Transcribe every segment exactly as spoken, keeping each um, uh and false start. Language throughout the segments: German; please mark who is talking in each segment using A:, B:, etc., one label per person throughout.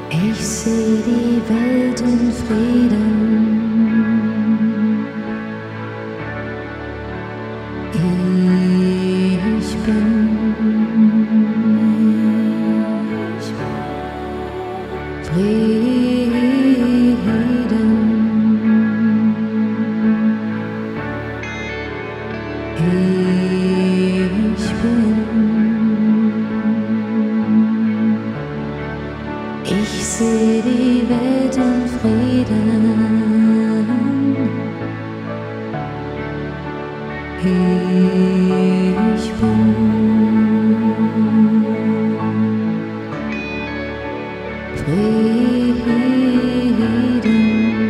A: Ich seh die Welt in Frieden. Ich bin, ich bin Frieden. Ich bin, ich seh die Welt in Frieden. Ich bin Frieden.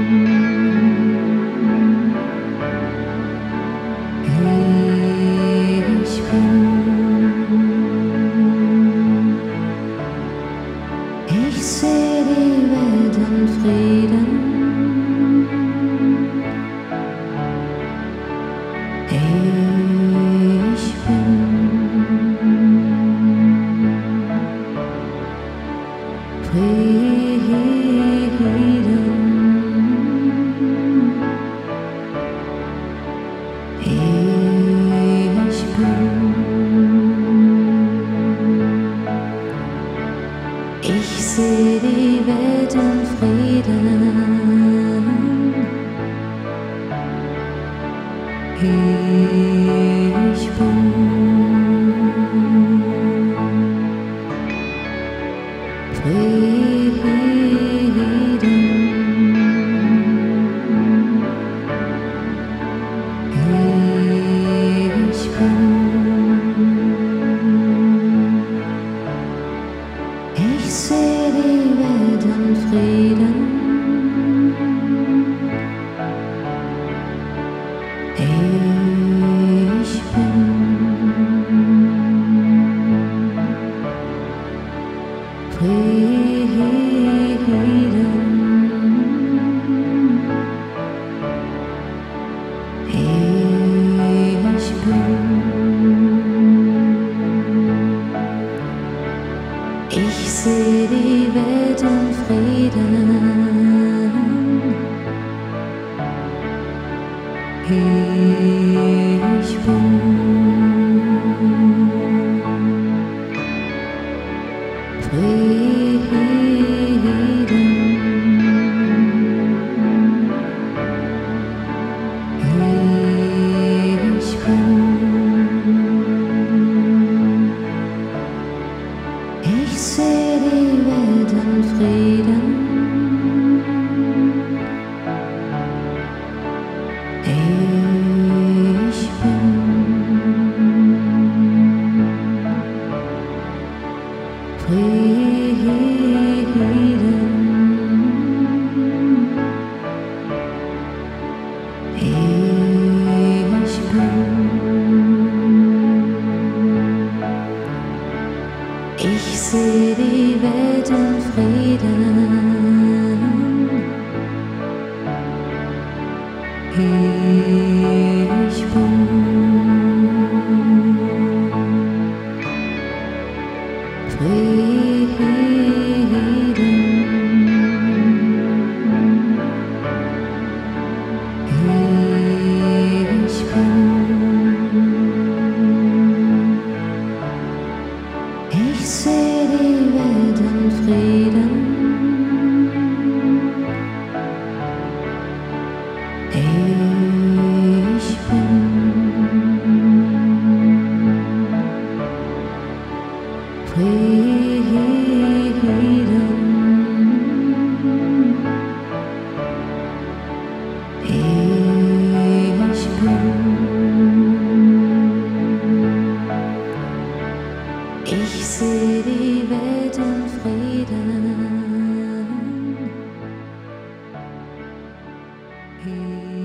A: Ich bin, ich seh die Welt in Frieden. Ich bin Frieden. Ich bin, ich seh die Welt in Frieden. Ich bin Frieden. Ich bin, ich seh die Welt in Frieden. Ich bin Frieden. Ich bin, ich seh die Welt in Frieden. Ich bin Frieden. Ich bin, ich seh die Welt in Frieden. Ich bin Frieden. Ich bin, ich seh die Welt in Frieden. Ich bin Frieden. Ich bin, ich seh die Welt in Frieden. Ich bin Frieden. Ich bin, ich seh die Welt in Frieden.